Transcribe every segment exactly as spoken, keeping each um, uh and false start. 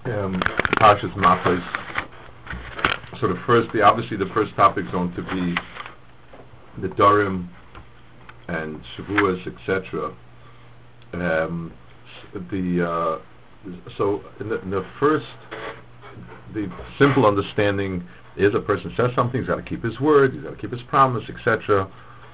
um, Parshas Matos. So the first, the obviously the first topic is going to be the Dorim and Shavuos, et cetera. Um, the uh, so in the, in the first, the simple understanding is a person says something, he's got to keep his word, he's got to keep his promise, et cetera.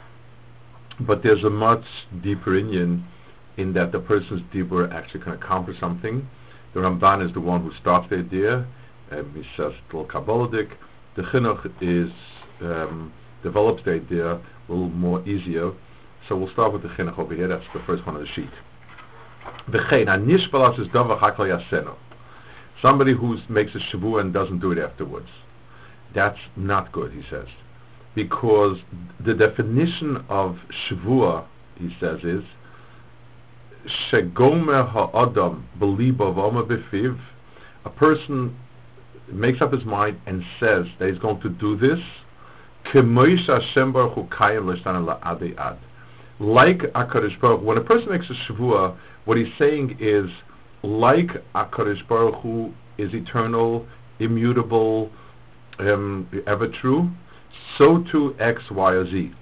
But there's a much deeper Indian in that the person's dibur actually can accomplish something. The Ramban is the one who starts the idea. Um, he says Tel Kabbaladik. The Chinuch is um, develops the idea a little more easier. So we'll start with the Chinuch over here. That's the first one on the sheet. V'chein hanishbalas is davar hakol yaseno. Somebody who makes a shavua and doesn't do it afterwards. That's not good, he says, because the definition of shavua, he says, is shegomer ha'adam beliba v'omer b'fiv. A person makes up his mind and says that he's going to do this. K'moish Hashem Baruch Hu kayim l'shtana la'adei ad. Like HaKadosh Baruch Hu, when a person makes a shavua, what he's saying is, like HaKadosh Baruch Hu is eternal, immutable, um, ever true, so too X, Y, or Z.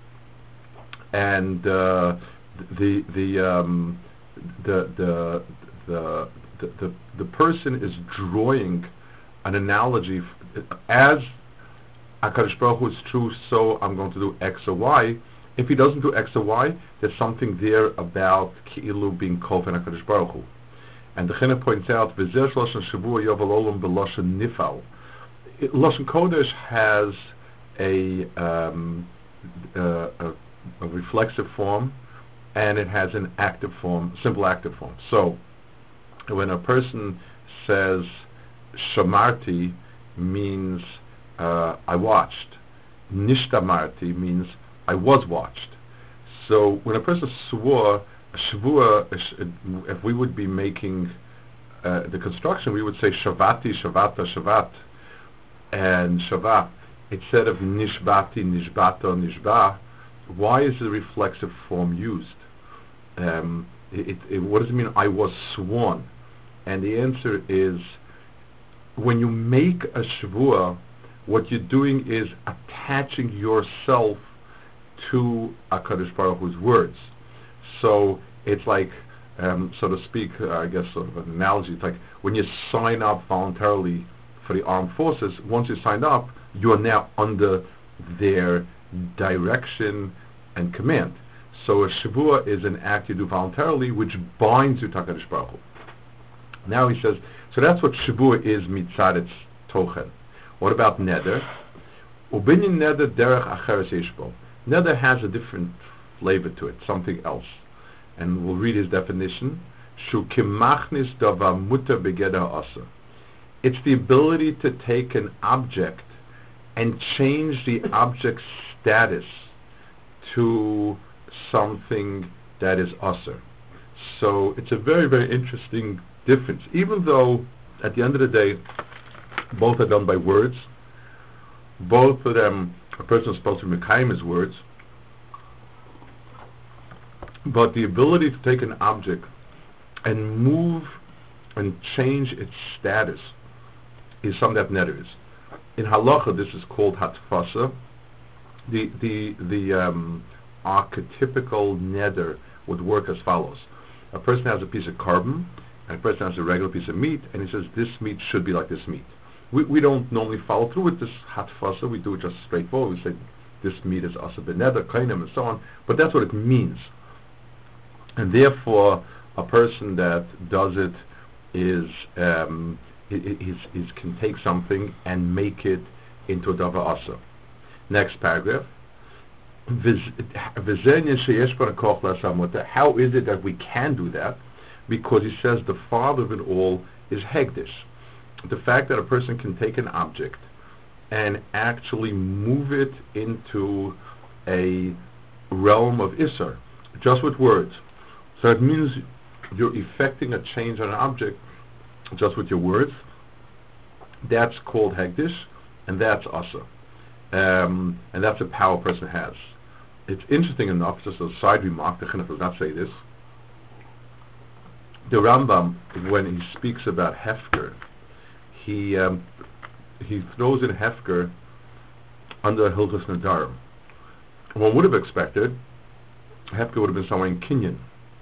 And uh, the the, um, the the the the the the person is drawing an analogy f- as HaKadosh Baruch Hu is true, so I'm going to do X or Y. If he doesn't do X or Y, there's something there about Ki'ilu being Kov and HaKadosh Baruch Hu. And the Chinuch points out, V'zeh Lashon Shavua Yovel Olam B'Lashon Nifal. Lashon Kodesh has a, um, uh, a, a reflexive form, and it has an active form, simple active form. So, when a person says Shamarti, means uh, I watched. Nishtamarti means I was watched. So when a person swore, Shavua, if we would be making uh, the construction, we would say Shavati, Shavata, Shavat, and Shavat. Instead of Nishbati, Nishbata, Nishba, why is the reflexive form used? Um, it, it, what does it mean, I was sworn? And the answer is, when you make a Shavua, what you're doing is attaching yourself to HaKadosh Baruch Hu's words. So it's like, um, so to speak, uh, I guess sort of an analogy, it's like when you sign up voluntarily for the armed forces, once you sign up, you're now under their direction and command. So a Shavua is an act you do voluntarily which binds you to HaKadosh Baruch Hu. Now he says, so that's what Shavua is mitzad its tochen. What about neder? Ubinyan neder derech acheres yeshbo. Neder has a different flavor to it, something else. And we'll read his definition. Shu kimachnis davar muter begeder asa. It's the ability to take an object and change the object's status to something that is asa. So it's a very, very interesting difference. Even though, at the end of the day, both are done by words, both of them, a person is supposed to mekayim his words, but the ability to take an object and move and change its status is something that neder is. In halacha, this is called hatfasa. The the the um, archetypical neder would work as follows: a person has a piece of carbon, and a person has a regular piece of meat, and he says this meat should be like this meat. We we don't normally follow through with this hatfasa. We do it just straightforward. We say this meat is asa b'neder, kainim, and so on. But that's what it means. And therefore, a person that does it is um, is, is can take something and make it into a davar asa. Next paragraph. How is it that we can do that? Because he says the father of it all is hegdish. The fact that a person can take an object and actually move it into a realm of Isser, just with words. So it means you're effecting a change on an object just with your words. That's called hegdish, and that's asa. Um, and that's the power a person has. It's interesting enough, just a side remark, the Chinuch does not say this. The Rambam, when he speaks about Hefker, he um, he throws in Hefker under Hilchos Nadarim. One would have expected Hefker would have been somewhere in Kinyan,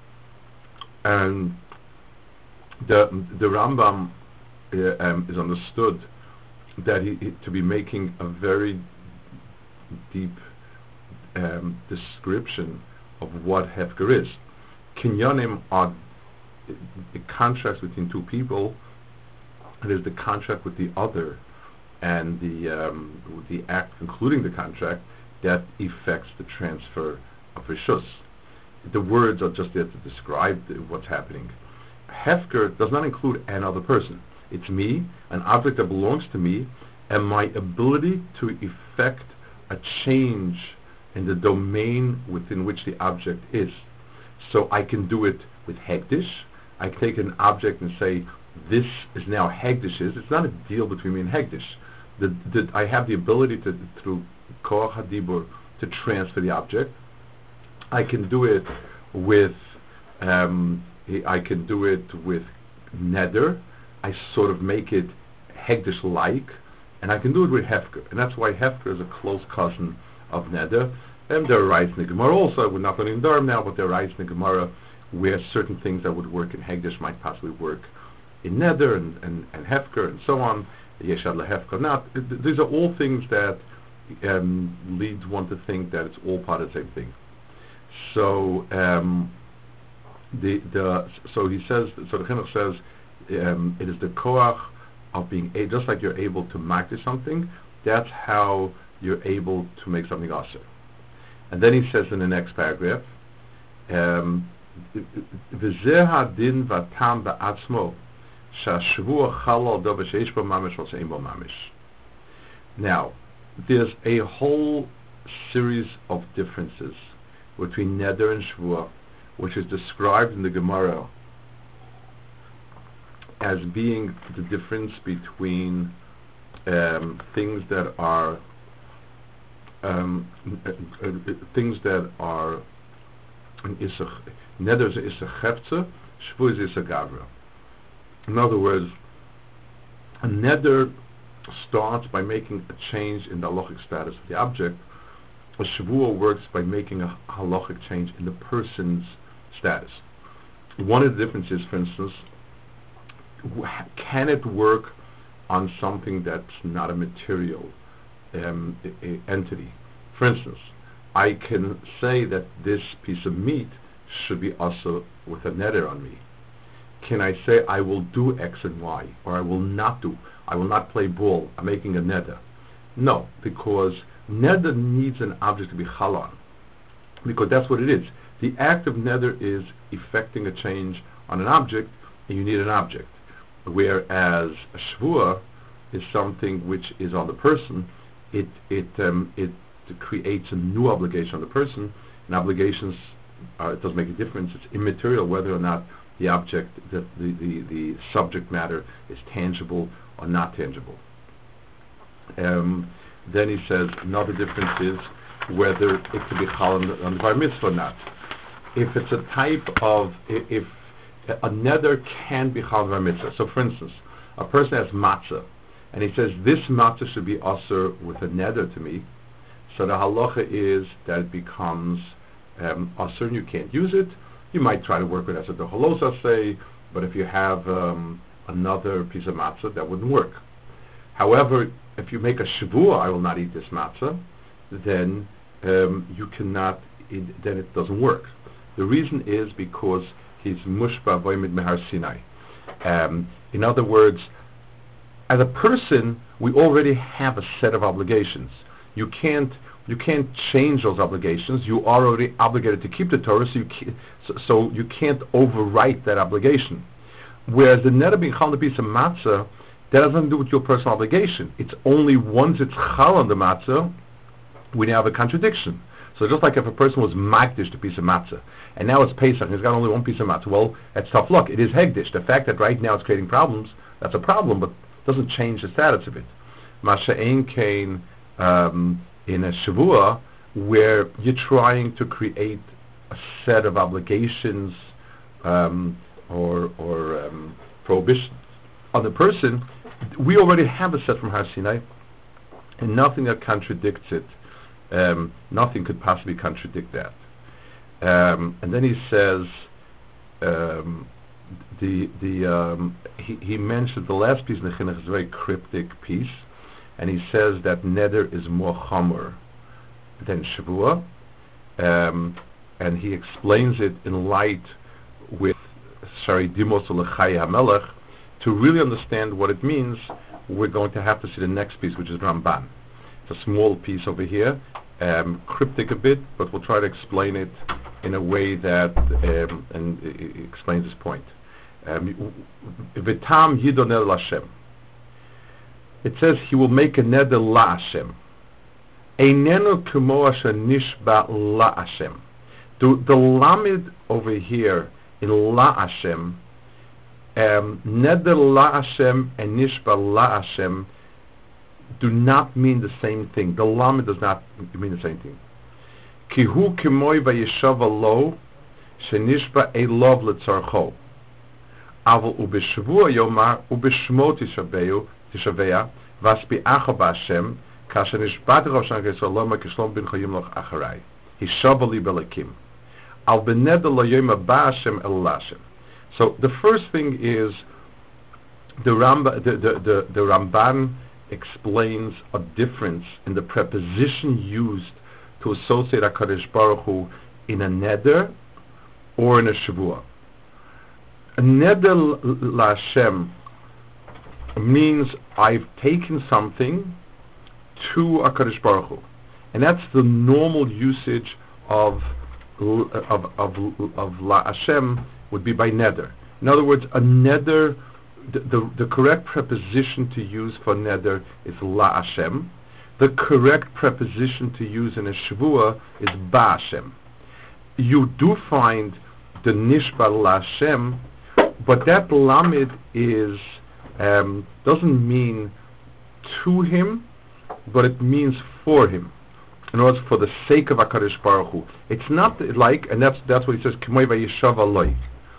and the the Rambam uh, um, is understood that he, he to be making a very deep um, description of what Hefker is. Kinyanim are the contracts between two people. It is the contract with the other and the um, the act concluding the contract that affects the transfer of rishus. The words are just there to describe the, what's happening. Hefker does not include another person. It's me, an object that belongs to me, and my ability to effect a change in the domain within which the object is. So I can do it with Hegdish. I take an object and say, this is now Hegdish's. It's not a deal between me and Hegdish. The, the, I have the ability to, through Koach HaDibur, to transfer the object. I can do it with, um, I can do it with Neder. I sort of make it Hegdish-like, and I can do it with Hefker. And that's why Hefker is a close cousin of Neder. And there are rights in the Gemara also. We're not going to Darm now, but there are rights in the Gemara where certain things that would work in Hegdish might possibly work in Neder and, and, and Hefker and so on. Yeshad LeHefker. Now, these are all things that um, leads one to think that it's all part of the same thing. So um, the the so he says. So the Chinuch says um, it is the koach of being a, just like you're able to magdish something. That's how you're able to make something aser. And then he says in the next paragraph, um, v'zeh hadin v'tam ba'atzmo shashvua chalal do v'sheish bo mamish v'seim bo mamish. Now, there's a whole series of differences between Neder and Shvua, which is described in the Gemara as being the difference between um, things that are um, uh, uh, things that are Neder is a Chefze, Shvua is a Gavra. In other words, a Neder starts by making a change in the halachic status of the object. A Shavua works by making a halachic change in the person's status. One of the differences, for instance, can it work on something that's not a material um, a, a entity? For instance, I can say that this piece of meat should be also with a neder on me. Can I say I will do X and Y, or I will not do? I will not play ball. I'm making a neder. No, because neder needs an object to be halal, because that's what it is. The act of neder is effecting a change on an object, and you need an object. Whereas a shvua is something which is on the person. It it um, it creates a new obligation on the person. And obligations, uh, it doesn't make a difference. It's immaterial whether or not the object, the, the, the, the subject matter is tangible or not tangible. Um, then he says another difference is whether it can be chal on the bar mitzvah or not. If it's a type of, if, if a neder can be chal on the bar mitzvah. So for instance, a person has matzah, and he says this matzah should be aser with a neder to me. So the halacha is that it becomes um, aser and you can't use it. You might try to work with as a dohalosa say, but if you have um, another piece of matzah, that wouldn't work. However, if you make a shavua, I will not eat this matzah, then um, you cannot, it, then it doesn't work. The reason is because he's mushba voimid mehar Sinai. Um, in other words, as a person, we already have a set of obligations. You can't you can't change those obligations. You are already obligated to keep the Torah, so you can't, so, so you can't overwrite that obligation. Whereas the neder being chal on the piece of matzah, that has nothing to do with your personal obligation. It's only once it's chal on the matzah, we now have a contradiction. So just like if a person was magdish the piece of matzah, and now it's Pesach, and he's got only one piece of matzah, well, that's tough luck. It is hegdish. The fact that right now it's creating problems, that's a problem, but doesn't change the status of it. Masha ein kain um, in a shavua, where you're trying to create a set of obligations um, or, or um, prohibitions on the person, we already have a set from Har Sinai, and nothing that contradicts it. Um, nothing could possibly contradict that. Um, and then he says, um, the the um, he, he mentioned the last piece in the Chinuch is a very cryptic piece, and he says that neder is more chomer than Shavua, um, and he explains it in light with Shari Dimos L'Chai HaMelech. To really understand what it means, we're going to have to see the next piece, which is Ramban. It's a small piece over here, um, cryptic a bit, but we'll try to explain it in a way that um, and it explains this point. Um, V'tam Yidonel Lashem. It says he will make a neder la Hashem. Einenu k'mo asher nishba la Hashem. The the lamed over here in la Hashem, um, neder la Hashem and nishba la Hashem do not mean the same thing. The lamed does not mean the same thing. Ki hu k'moi vayeshav lo shenishba elov letzarcho. Aval ubeshvua yomar ubeshmo tishabeyu tishabeya vasbi'acha b'Hashem kasher nishbat roshan kesoloma kishlom bin chayim loch acharai hishavali belakim al beneder lo yoma ba'Hashem el Hashem. So the first thing is the Ramba, the, the, the, the Ramban explains a difference in the preposition used to associate HaKadosh Baruch Hu in a neder or in a shavua. A neder LaHashem means I've taken something to HaKadosh Baruch Hu, and that's the normal usage of of of, of LaHashem would be by neder. In other words, a neder, the, the, the correct preposition to use for neder is LaHashem. The correct preposition to use in a shavua is ba'Hashem. You do find the nishba LaHashem, but that lamed is um, doesn't mean to him, but it means for him. In other words, for the sake of HaKadosh Baruch Hu. It's not like, and that's that's what he says, K'moi vayeshav aloi.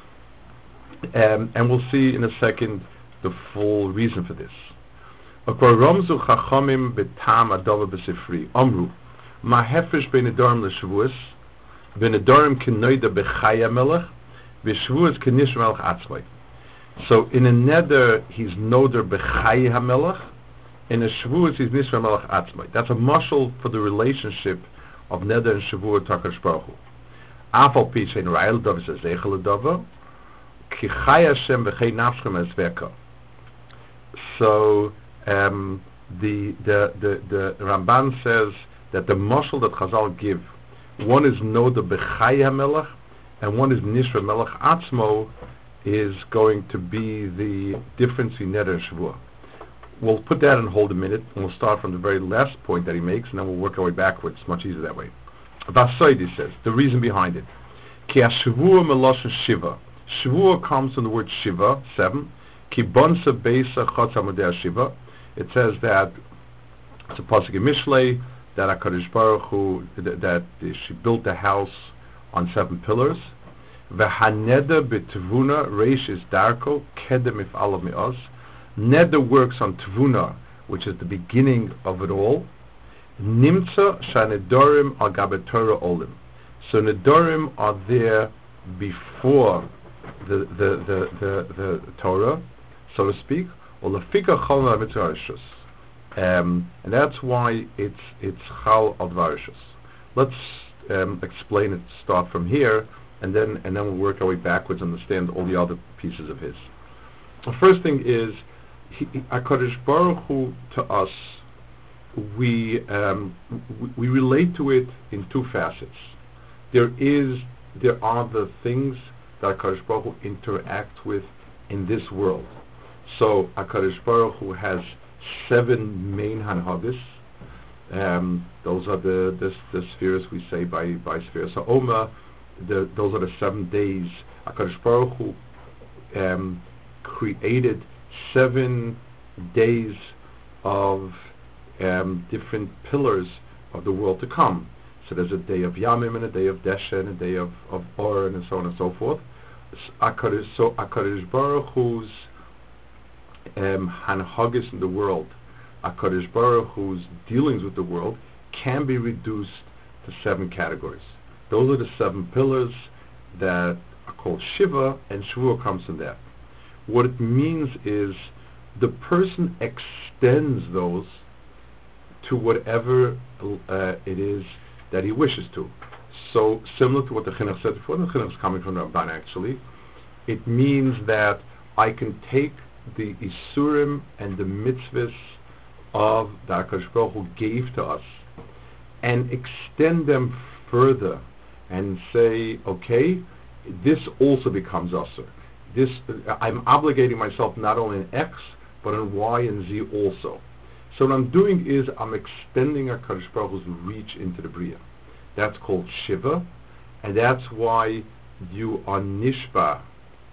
Um, and we'll see in a second the full reason for this. Ramzu chachamim b'tam adava b'sifri. Amru, ma hefresh bein nedarim l'shavuos, v'nedarim k'noida b'chaya melech, v'shavuos k'nish melech atzmai. So in a neder, he's noder b'chaya hamelech, in a shavua, he's nishra melech atzmai. That's a mashal for the relationship of neder and shavua to HaKadosh Baruch Hu. Afal pi shein ra'el davar zezeichel davar, ki chai Hashem v'chei nafshem ezveka. So um, the, the the the Ramban says that the mashal that Chazal give, one is noder b'chai hamelech, and one is nishra melech atzmo, is going to be the difference in neder and shavua. We'll put that on hold a minute, and we'll start from the very last point that he makes, and then we'll work our way backwards. It's much easier that way. Vasoidi says, the reason behind it. Ki ha-shavua meloshen shiva. Shavua comes from the word shiva, seven. Ki bonsa beisa chotz amudei shiva. It says that, it's a pasuk in Mishlei, that HaKadosh Baruch Hu, that, that she built the house on seven pillars. V'haneder b'tevuna reish is darko, kedem if alav mi'oz. Neder works on Tvuna, which is the beginning of it all. Nimtza shanedorim al gabe Torah olim. So nedorim are there before the the, the, the, the Torah, so to speak. Or lefika chol mitzvah. Um, and that's why it's it's chal al dvarishus. Let's um, explain it. Start from here, and then and then we'll work our way backwards and understand all the other pieces of his. The first thing is, He, HaKadosh Baruch Hu to us, we, um, we we relate to it in two facets. There is, there are the things that HaKadosh Baruch Hu interact with in this world. So HaKadosh Baruch Hu has seven main hanhagas. Um, those are the, the the spheres we say by by spheres. So Oma, the, those are the seven days. HaKadosh Baruch Hu um, created seven days of um, different pillars of the world to come. So there's a day of Yamim and a day of Desha and a day of, of Or and so on and so forth. So HaKadosh, so HaKadosh Baruch Hu's um, hanhagis in the world, HaKadosh Baruch Hu's dealings with the world, can be reduced to seven categories. Those are the seven pillars that are called Shiva, and Shavuot comes from that. What it means is the person extends those to whatever uh, it is that he wishes to. So similar to what the Chinuch said before, the Chinuch is coming from the Ramban actually, it means that I can take the Isurim and the mitzvahs of the HaKadosh Baruch Hu gave to us and extend them further and say, okay, this also becomes Asur. This, uh, I'm obligating myself not only in X, but in Y and Z also. So what I'm doing is I'm extending HaKadosh Baruch Hu's reach into the Bria. That's called Shiva, and that's why you are Nishba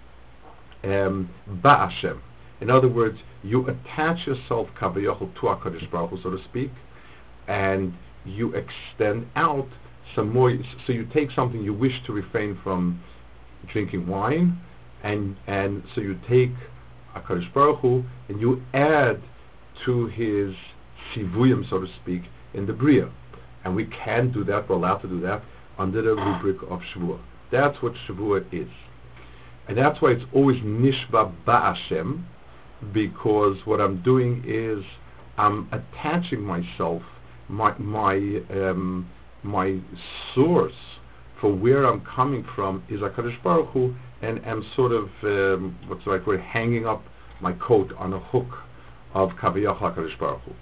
um, Ba'ashem. In other words, you attach yourself Kavayachol to HaKadosh Baruch Hu, so to speak, and you extend out some more. So you take something you wish to refrain from drinking wine, and and so you take HaKadosh Baruch Hu and you add to his sivuyim, so to speak, in the Bria. And we can do that, we're allowed to do that, under the rubric of Shavuot. That's what Shavuot is. And that's why it's always Nishba Ba'ashem, because what I'm doing is I'm attaching myself, my my um, my source for where I'm coming from is HaKadosh Baruch Hu, and I'm sort of, um, what's the right word, hanging up my coat on a hook of Kaviyach HaKadosh Baruch Hu.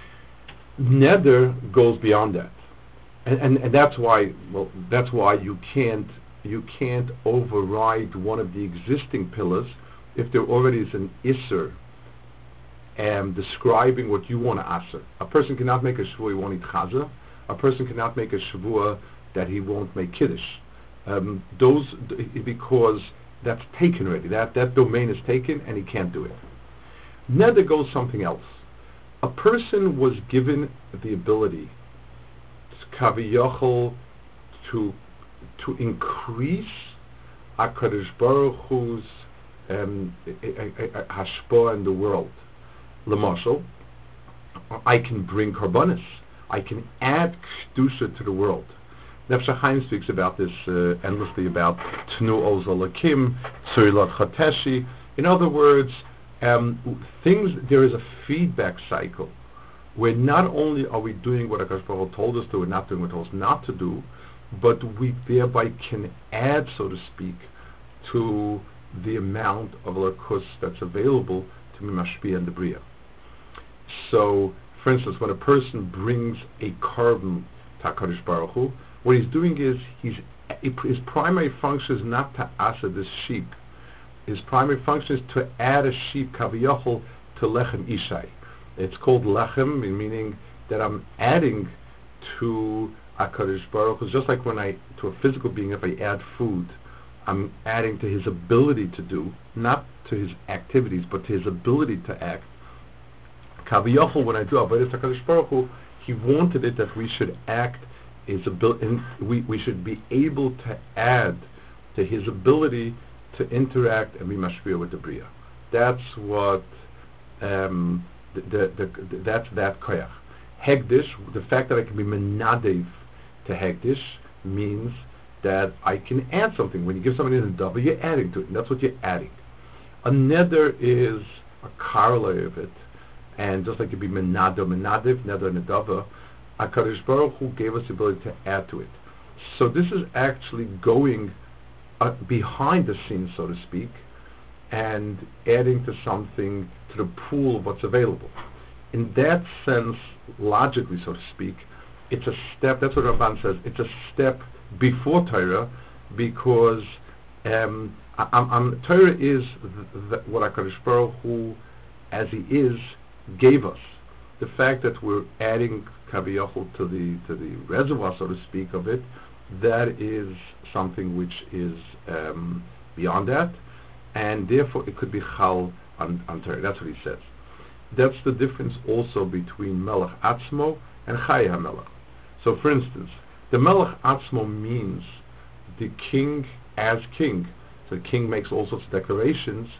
Neder goes beyond that. And, and and that's why, well, that's why you can't you can't override one of the existing pillars if there already is an Isser um, describing what you want to Asser. A person cannot make a Shavua he won't eat Chaza. A person cannot make a Shavua that he won't make Kiddush. Um, those, because that's taken already. That, that domain is taken and he can't do it. Neder goes something else. A person was given the ability, Kaviyachol, to to increase HaKadosh Baruch Hu's um, hashpah in the world. L'mashal, I can bring karbanis. I can add kedusha to the world. Nefesh HaChaim speaks about this uh, endlessly, about Tnu Oz Olakim, Tzurilat Chateshi. In other words, um, things, there is a feedback cycle where not only are we doing what HaKadosh Baruch Hu told us to, we're not doing what he told us not to do, but we thereby can add, so to speak, to the amount of lakus that's available to Mimashpia and the Bria. So, for instance, when a person brings a carbon to HaKadosh Baruch Hu, what he's doing is, he's, his primary function is not to asa this sheep. His primary function is to add a sheep, Kaviyachol, to Lechem Ishai. It's called Lechem, meaning that I'm adding to HaKadosh Baruch Hu. Just like when I, to a physical being, if I add food, I'm adding to his ability to do, not to his activities, but to his ability to act. Kaviyachol, when I do Avodas HaKadosh Baruch Hu, he wanted it that we should act, his ability, and we, we should be able to add to his ability to interact and be mashpia with the Bria. That's what, um, the, the, the, that's that koyach. Hegdish, the fact that I can be menadev to Hegdish means that I can add something. When you give somebody a double, you're adding to it, and that's what you're adding. A neder is a corollary of it, and just like you'd be menado, menadev, neder, nedava, HaKadosh Baruch Hu gave us the ability to add to it. So this is actually going uh, behind the scenes, so to speak, and adding to something, to the pool of what's available. In that sense, logically, so to speak, it's a step, that's what Ramban says, it's a step before Torah, because um, I, I'm, I'm, Torah is th- th- what HaKadosh Baruch Hu, as he is, gave us. The fact that we're adding Kaviyachol to the to the reservoir, so to speak, of it, that is something which is um, beyond that, and therefore it could be Chal on, on Torah. That's what he says. That's the difference also between Melech Atzmo and Chai HaMelech. So, for instance, the Melech Atzmo means the king as king. So the king makes all sorts of declarations,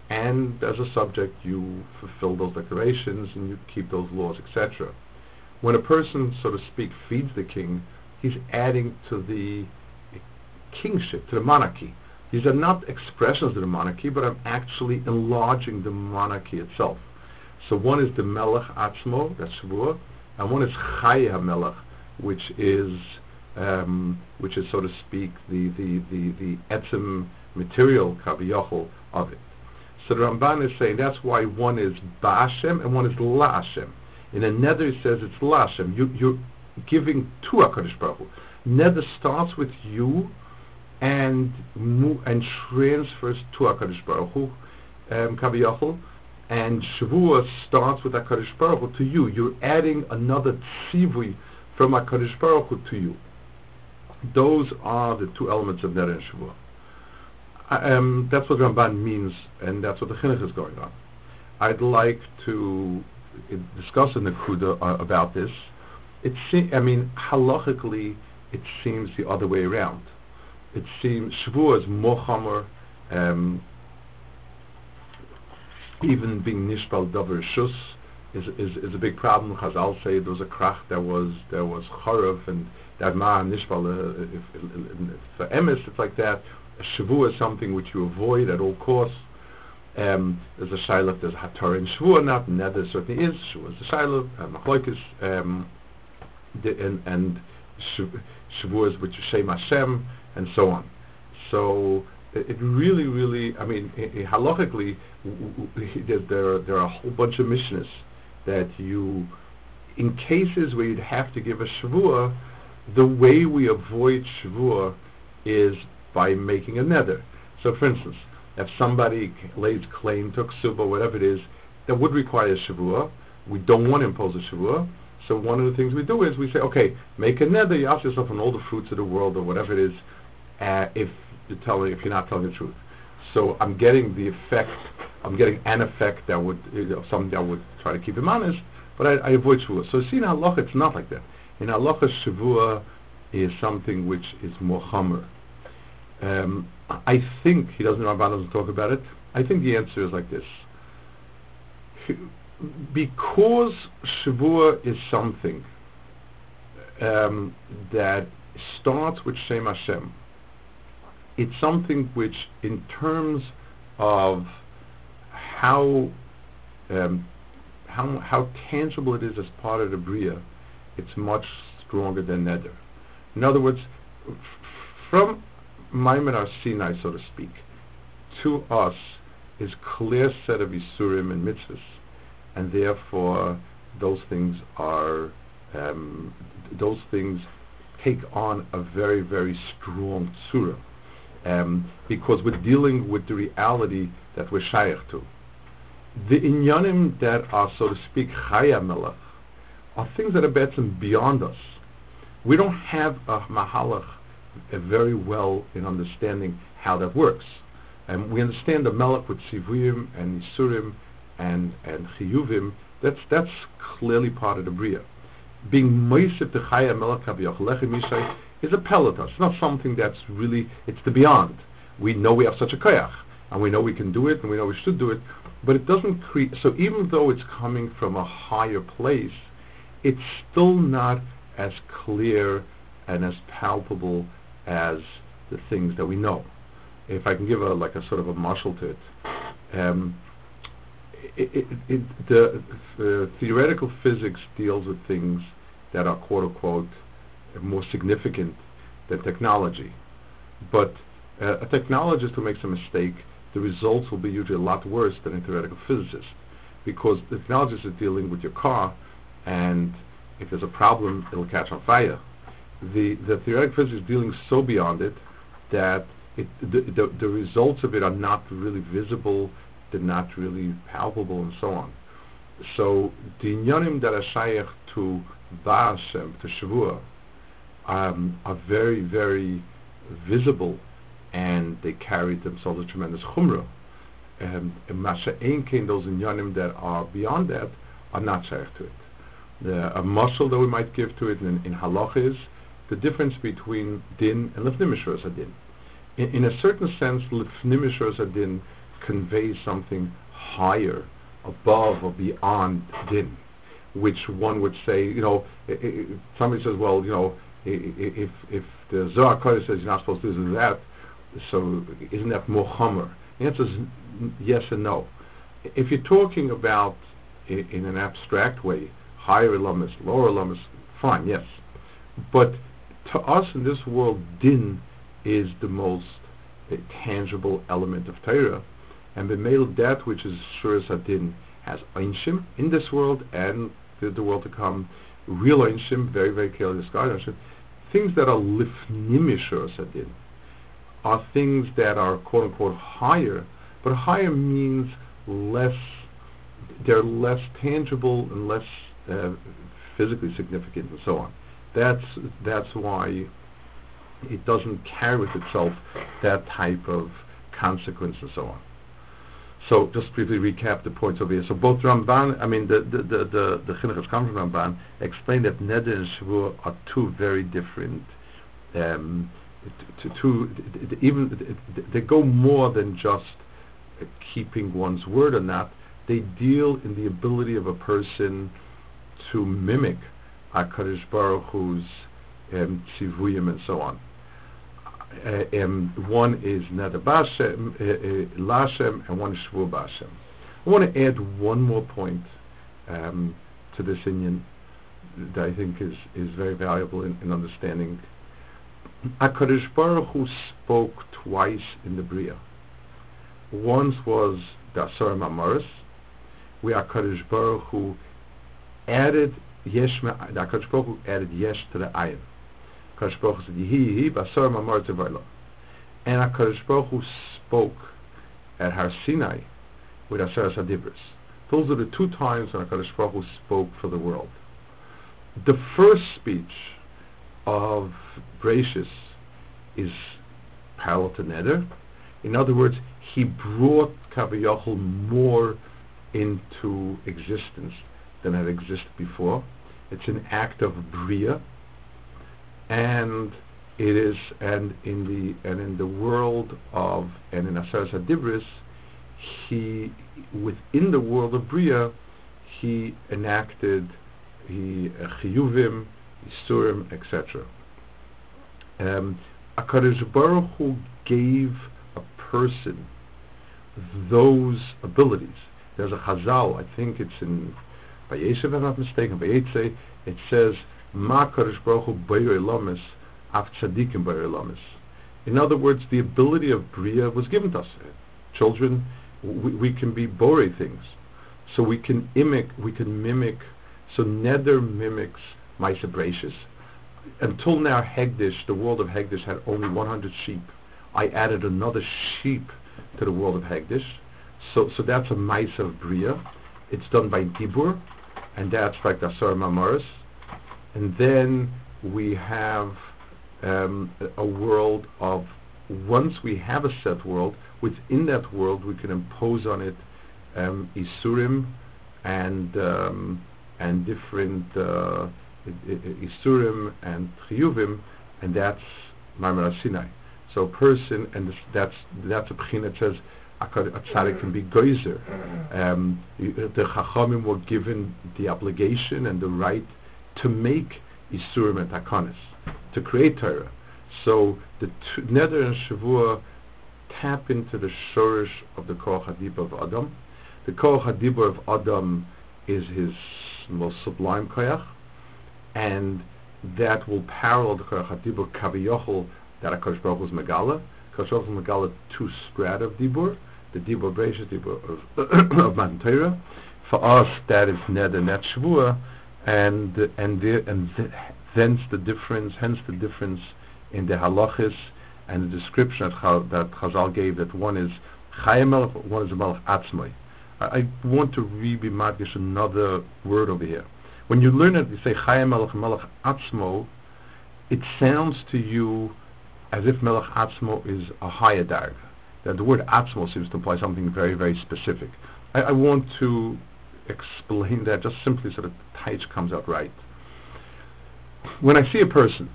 and as a subject you fulfill those declarations and you keep those laws, et cetera. When a person, so to speak, feeds the king, he's adding to the kingship, to the monarchy. These are not expressions of the monarchy, but I'm actually enlarging the monarchy itself. So one is the Melech Atzmo, that's Shavuot, and one is Chai HaMelech, which is, um, which is, so to speak, the the the, the etzem material kaviyachol of it. So the Ramban is saying that's why one is Ba'ashem and one is La Hashem. In a neder it says it's La Hashem. You, you're giving to HaKadosh Baruch Hu. Neder starts with you and and transfers to HaKadosh Baruch Hu, um, kaviyachol. And Shavuot starts with HaKadosh Baruch Hu to you. You're adding another tzivui from HaKadosh Baruch Hu to you. Those are the two elements of Neder and Shavuot. Um, that's what Ramban means, and that's what the Chinuch is going on. I'd like to uh, discuss in the Kuda uh, about this. It se- I mean, halachically, it seems the other way around. It seems Shavuot is more chomer, um, even being nishbal davar shus is, is is a big problem. Chazal say there was a krach that was there was chorav and that ma nishbal uh, if, if, if, for emes it's like that. Shavuot is something which you avoid at all costs. Um, there's a shaila, there's a hatar in Shavuot, not neder certainly is. Shavuot is a shaila, machlokes, um, and and Shavuot is which is Shem Hashem, and so on. So it, it really, really, I mean, I, I, halachically, w- w- there there are a whole bunch of mishnahs that you, in cases where you'd have to give a Shavuot, the way we avoid Shavuot is by making a neder. So for instance, if somebody lays claim to a ksuba, whatever it is, that would require a Shavuot. We don't want to impose a Shavuot. So one of the things we do is we say, okay, make a neder, you ask yourself on all the fruits of the world or whatever it is, uh, if you're telling, if you're not telling the truth. So I'm getting the effect, I'm getting an effect that would, you know, something that would try to keep him honest, but I, I avoid Shavuot. So see, in halacha, it's not like that. In halacha, Shavuot is something which is more chomer. Um, I think, he doesn't, Ramban doesn't talk about it, I think the answer is like this. Because Shavuot is something um, that starts with Shem Hashem, it's something which, in terms of how um, how how tangible it is as part of the Bria, it's much stronger than Neder. In other words, f- from Maimon Har Sinai, so to speak, to us is clear set of Isurim and Mitzvahs, and therefore those things are um, those things take on a very, very strong tzura, um, because we're dealing with the reality that we're shaykh to. The inyanim that are, so to speak, Chaya Melech, are things that are better beyond us. We don't have a mahalach uh, very well in understanding how that works. And we understand the Melech with Sivuyim and Isurim and and Chiyuvim. That's that's clearly part of the Bria. Being Moisef the Chaya Melech Kaviyach Lechem Yishai is a pelatus. It's not something that's really, it's the beyond. We know we have such a koyach, and we know we can do it, and we know we should do it, but it doesn't create, so even though it's coming from a higher place, it's still not as clear and as palpable as the things that we know. If I can give a like a sort of a marshal to it, um, it, it, it the uh, theoretical physics deals with things that are quote unquote more significant than technology, but uh, a technologist who makes a mistake, the results will be usually a lot worse than a theoretical physicist, because the technologist is dealing with your car, and if there's a problem, it'll catch on fire. The the theoretical physics is dealing so beyond it that it, the, the the results of it are not really visible, they're not really palpable, and so on. So the inyanim that are shaykh to Ba'ashem, to Shavuot, um, are very, very visible, and they carry themselves a tremendous chumrah. And Masha Einkein, those inyanim that are beyond that, are not shaykh to it. The, a mashal that we might give to it in, in halach is the difference between din and lefnim mishuras hadin. In, in a certain sense, lefnim mishuras hadin conveys something higher, above or beyond din, which one would say, you know, I- I- somebody says, well, you know, i- i- if if the Zohar Kodesh says you're not supposed to do that, so isn't that more chomer? The answer is n- yes and no. If you're talking about i- in an abstract way, higher lamas, lower lamas, fine, yes. But to us in this world, din is the most uh, tangible element of Torah, and the male that which is shuras hadin has einshim in this world and the, the world to come, real einshim, very very clearly described einshim, things that are lifnimi shuras hadin are things that are quote unquote higher, but higher means less, they're less tangible and less uh, physically significant and so on. That's that's why it doesn't carry with itself that type of consequence and so on. So just briefly recap the points over here. So both Ramban, I mean the the the the, the Chinuch come from Ramban, explain that Neder and Shavua are two very different. Um, to, to, to even they go more than just uh, keeping one's word or not. They deal in the ability of a person to mimic HaKadosh Baruch Hu's um, tzivuyim and so on. Uh, um, one is Neder B'Hashem, uh, uh, L'Hashem, and one is Shvu B'Hashem. I want to add one more point um, to this inyan that I think is, is very valuable in, in understanding. HaKadosh Baruch Hu spoke twice in the Bria. Once was the Asar Mamaris, where HaKadosh Baruch Hu added Yesh, the HaKadosh Baruch Hu added Yesh to the Ayin. HaKadosh Baruch Hu said, Yehi Yehi, Basar Mamar Tevarla. And HaKadosh Baruch Hu spoke at Har Sinai with Asar Sadibris. Those are the two times when HaKadosh Baruch Hu spoke for the world. The first speech of Bereshis is parallel to Neder. In other words, he brought Kaviyachol more into existence than had existed before. It's an act of Bria, and it is, and in the and in the world of and in Asar Sadibris, he within the world of Bria, he enacted he uh, chiyuvim, isurim, et cetera. Um, HaKadosh Baruch Hu gave a person those abilities. There's a Chazal, I think it's in Vayeshev, if I'm not mistaken, Vayetze, it says, Ma HaKadosh Baruch Hu Be'er Elamis, Av Tzadikim Be'er Elamis. In other words, the ability of Bria was given to us. Children, we, we can be bore things. So we can mimic, we can mimic, so Neder mimics Maisa Bereshis. Until now, Hegdish, the world of Hegdish had only one hundred sheep. I added another sheep to the world of Hegdish. So so that's a Maisa of Bria. It's done by Dibur, and that's like the Asar Mamaris. And then we have um, a world of, once we have a set world, within that world we can impose on it um, Isurim and um, and different uh, Isurim and Chiyuvim, and that's Marmar Sinai. So a person, and this, that's that's a pchin that says a tzaddik can be geyser. Um, the Chachamim were given the obligation and the right to make Isurim and Takanis, to create Torah. So the t- Neder and Shavua tap into the shorish of the Koach HaDibur of Adam. The Koach HaDibur of Adam is his most sublime koach, and that will parallel the Koach HaDibur Kaviyochel that HaKadosh Baruch Hu is Megala. HaKadosh Baruch Hu is Megala two strata of Dibur, the Dibur Bereshis, Dibur of, of Matan Torah. For us, that is Neder and that's Shavua, and and the, and the, thence the difference, hence the difference in the halachis and the description that, Chal, that Chazal gave, that one is Chayim Melech, one is a Melech Atzmai. I, I want to re-be madgish another word over here. When you learn it, you say Chayim Melech, Melech Atzmo, it sounds to you as if Melech Atzmo is a higher darga. That the word Atzmo seems to imply something very, very specific. I, I want to explain that just simply so that the taich comes out right. When I see a person,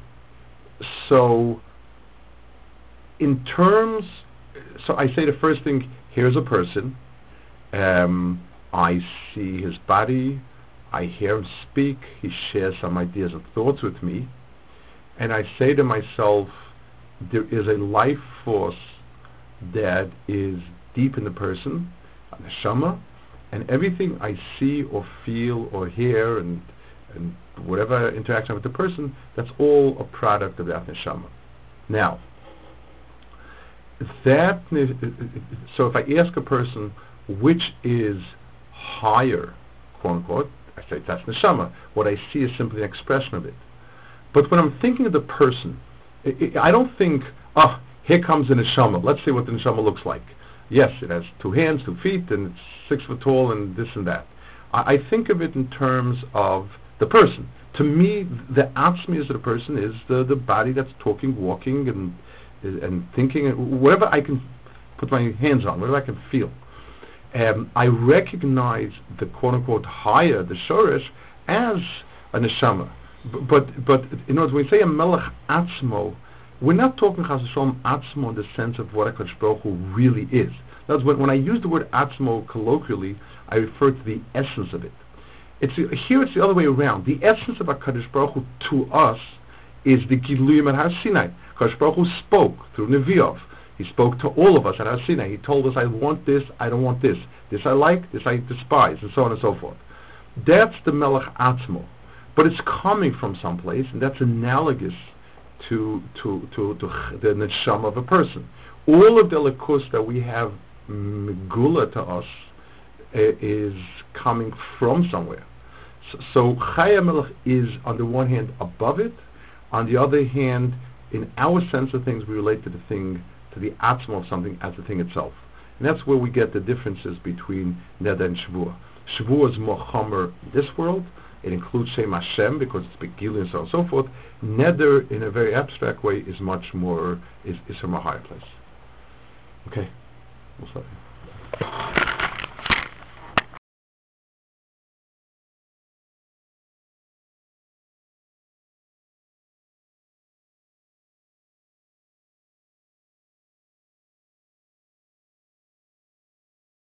so in terms, so I say the first thing, here's a person, um, I see his body, I hear him speak, he shares some ideas and thoughts with me, and I say to myself, there is a life force that is deep in the person, a neshama, and everything I see or feel or hear and and whatever interaction with the person, that's all a product of that neshama. Now, that so if I ask a person which is higher, quote unquote, I say that's neshama. What I see is simply an expression of it. But when I'm thinking of the person, I, I don't think, oh, here comes the neshama. Let's see what the neshama looks like. Yes, it has two hands, two feet, and it's six foot tall, and this and that. I, I think of it in terms of the person. To me, the atzmi of the person is the, the body that's talking, walking, and and thinking, and whatever I can put my hands on, whatever I can feel. Um, I recognize the quote-unquote higher, the shoresh, as a neshama. B- but but in other words, when we say a melech atzmo, we're not talking chas v'shalom atzmo in the sense of what HaKadosh Baruch Hu really is. That's when, when I use the word atzmo colloquially, I refer to the essence of it. It's here. It's the other way around. The essence of HaKadosh Baruch Hu to us is the Giluyim at Har Sinai. HaKadosh Baruch Hu spoke through Nevi'ov. He spoke to all of us at Har Sinai. He told us, I want this, I don't want this. This I like, this I despise, and so on and so forth. That's the Melech Atzmo. But it's coming from someplace, and that's analogous to to to, to the neshama of a person. All of the likus that we have megula to us uh, is coming from somewhere. So, so Chaya Melech is, on the one hand, above it. On the other hand, in our sense of things, we relate to the thing, to the atzma of something as the thing itself. And that's where we get the differences between Neder and Shavua. Shavua is more chomer in this world. It includes Shem Hashem because it's Begili and so on and so forth. Neder, in a very abstract way, is much more, is, is from a higher place. Okay, we'll start here.